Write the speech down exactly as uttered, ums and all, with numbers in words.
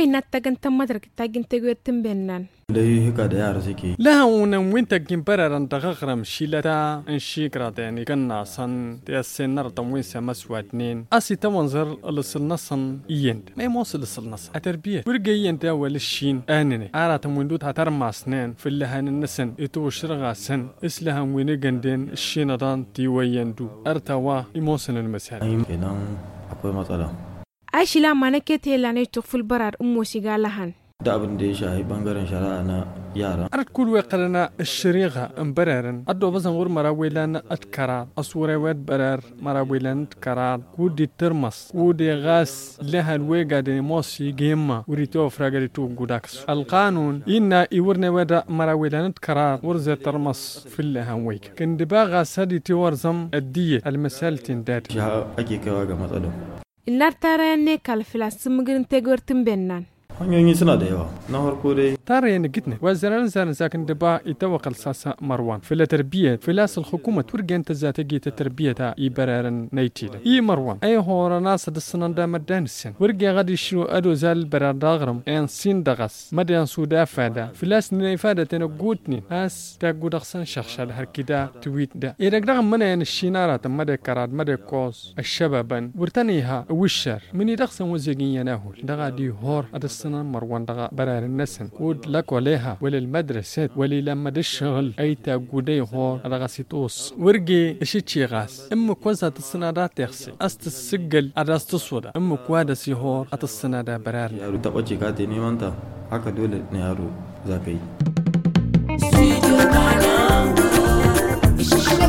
na tagantan madar tagin tagotin bennan dai hika da yara suke la unan winta gin bararan da gagram shilata in shikra da ni kan nasan da senar da win sa maswadnin asita manzar al-sul nasan yend mai mosul sul nas a tarbiyya burge yenda wal shin anene ara ta mundu ta tar masnen fil lahan nasan ito shirga san islahan wini ganden shinadan tiwayendu artawa imosan al-masal kenan akwai matsala Aishila manake tela ne to ful barar ummo shiga lahan da abin da ya shafi bangaren shari'a na yara art kul waqrana الشريغه امبررن ادو بزن غور مراويلان اتكرا اسوره ود برر مراويلان اتكرا ودي ترمس ودي غاس لها الويغا دي موسي جيما وريتو فراغريتو غوداكس القانون ان يورنا ودا مراويلان اتكرا ورزه ترمس في لها ويك كن دباغا سدي تورزم الديه المسال تندات ja ake kaiwa ga matsalar Inar tara ne kalfila sumugin tegortin bennan hanyoyi suna da yawa na farko dai ترى يعني قتنا وزرنا زان ساكن دبا يتوقع الساسة مروان في التربية في لاس الحكومة تورجن تزات جيت التربية تا يبررن نيتيلا اي مروان اي هو ناس السنن دا مدان السن ورجع غادي شنو ادو زال برا داغرم ان سين دغس مدان سودا فادا في لاس ني فادا تنقوتني اس تا غودخسن شخشال هركدا تويت دا اذا رغم من ان الشينارات مدى كراد مدى كوز الشبابن ورتنيها وشر من يدخسن وزيغين يناهول دا غادي هور اد السنن مروان دا برار النسن لك وليها وللمدرسة ولي لما الشغل أي تجودي هو رغسيتوس ورجي إشي غاس أم كوزة السنادات تغسي أست السجل أراس تصودا أم كوادا سيهور أت السنادة برار yaro taba cika ta neman ta haka dole ne yaro za ka yi